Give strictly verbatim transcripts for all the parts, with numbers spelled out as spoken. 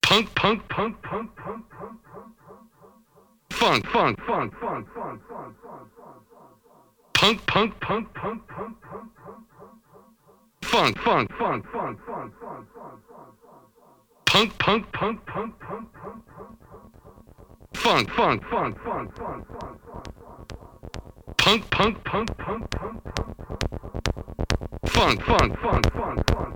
Punk, punk, punk, punk, punk, punk, funk, funk, funk, funk, funk, funk, punk, punk, punk, punk, punk, punk, funk, funk, funk, funk, funk, funk, punk, punk, punk, punk, punk, punk, funk, funk, funk, funk, funk, punk, punk, punk, punk, punk, funk, funk, funk, funk, funk,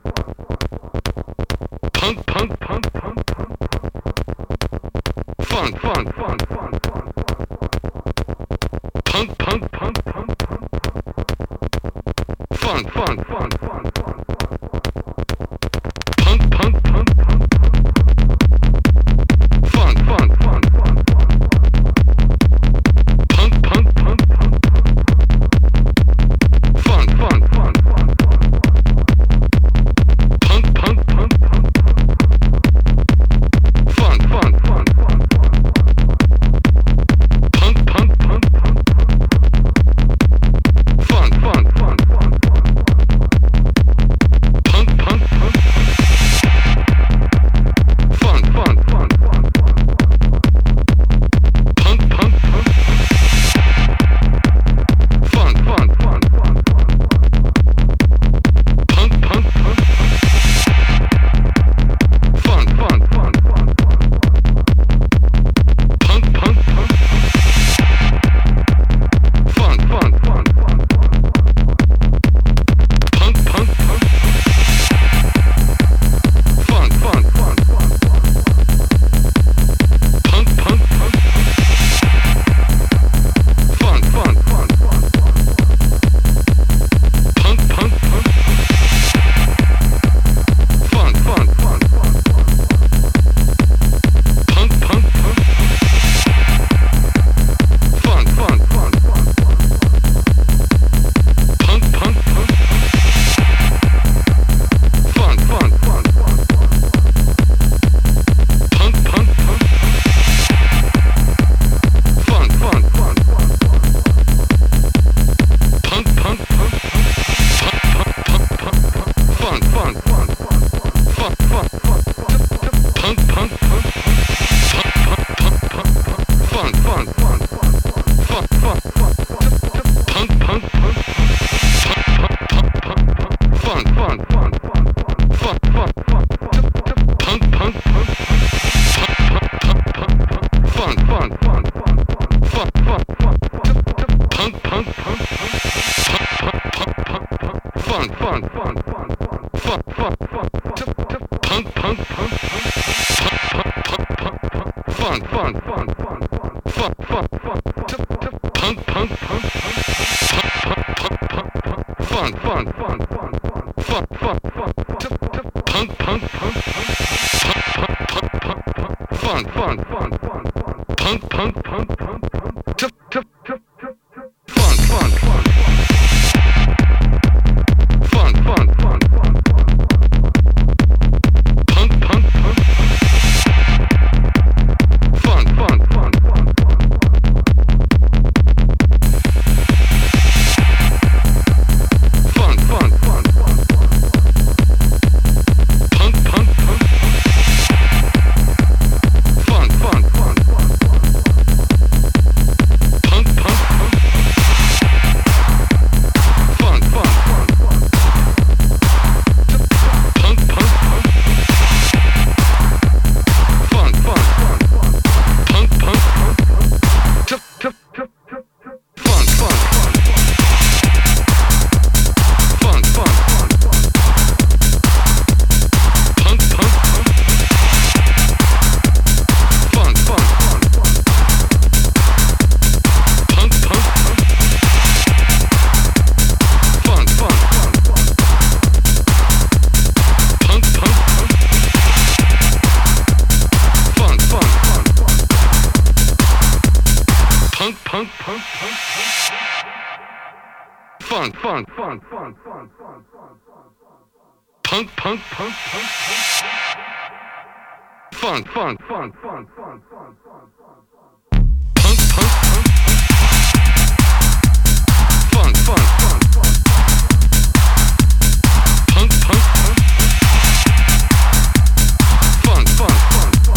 punk, punk, punk, punk, punk, funk, funk, funk, funk, funk, punk, punk, punk, punk, punk, funk, funk, funk, funk, funk, punk, punk, punk, punk, funk, funk, funk, funk, punk, punk, punk, punk, funk, funk, funk, funk, punk, punk, punk, punk, funk, funk, funk, funk, punk, punk, punk, punk, funk, funk, funk, funk, punk, punk, punk, funk, funk, funk, funk, punk, punk, punk, funk, funk, funk, funk, punk, punk, punk, funk, funk, funk, funk, punk, punk, punk, funk, funk, funk, funk, punk, punk, punk, funk, funk, funk, funk, punk, punk, punk, funk, funk, funk, funk, punk, punk, punk, funk, funk, funk, funk, punk, punk, punk, funk, funk, funk, funk, punk, punk, punk, funk, funk, funk, funk, punk, punk, punk, funk, funk, funk, funk, punk, punk, punk, funk, funk, funk, funk, funk, funk, punk, punk, punk, funk, funk, funk, funk, funk, funk, punk, punk, punk, funk, funk, funk, funk, funk, funk, punk, punk, punk, funk, funk, funk, funk, funk, funk, punk, punk, punk, funk, funk, funk, funk, funk, funk, funk, punk, punk, punk, funk, funk, funk, funk, funk, funk, funk, punk, punk, punk, funk, funk, funk, funk, funk, funk, funk, punk, punk, punk, funk, funk, funk, funk, punk, punk, punk, punk, tup, tup, tup, tup, tup, funk, funk, funk, funk, funk, funk, funk, punk, punk, punk, funk, funk, funk, funk, funk, funk, funk, punk, punk, punk, funk, funk, funk, punk, punk, punk, funk, funk, funk, punk, punk, punk, funk, funk, funk, punk, punk, punk, tup, tup, tup, tup, tup, funk, funk, funk, funk, funk, funk, punk, punk, punk, funk, funk, funk, punk, punk, punk, funk, funk, funk, punk, punk, punk, funk, funk, funk, punk, punk, punk, punk, funk, funk, funk, funk, funk, punk, punk, punk, punk, funk, funk, funk, funk, funk, funk, punk, punk, punk, funk, funk, funk, funk, punk, punk, punk, funk, funk, funk,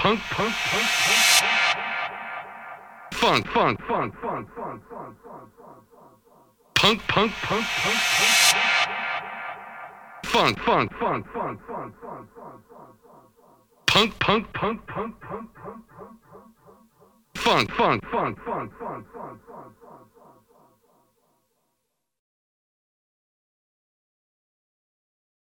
punk, punk, punk, funk, funk, funk, funk, funk, punk, punk, punk, punk, funk, funk, funk, funk, funk, punk, punk, punk, punk, punk, funk, funk, funk, funk, funk, funk.